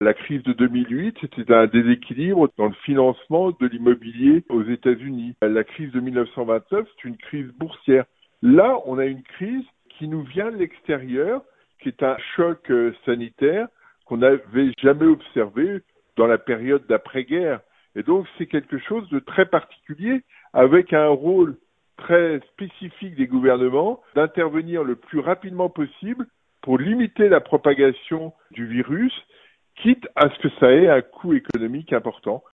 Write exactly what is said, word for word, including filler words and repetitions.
La crise de deux mille huit, c'était un déséquilibre dans le financement de l'immobilier aux États-Unis. La crise de mille neuf cent vingt-neuf, c'est une crise boursière. Là, on a une crise qui nous vient de l'extérieur, qui est un choc euh, sanitaire qu'on n'avait jamais observé dans la période d'après-guerre. Et donc, c'est quelque chose de très particulier, avec un rôle très spécifique des gouvernements d'intervenir le plus rapidement possible pour limiter la propagation du virus, quitte à ce que ça ait un coût économique important.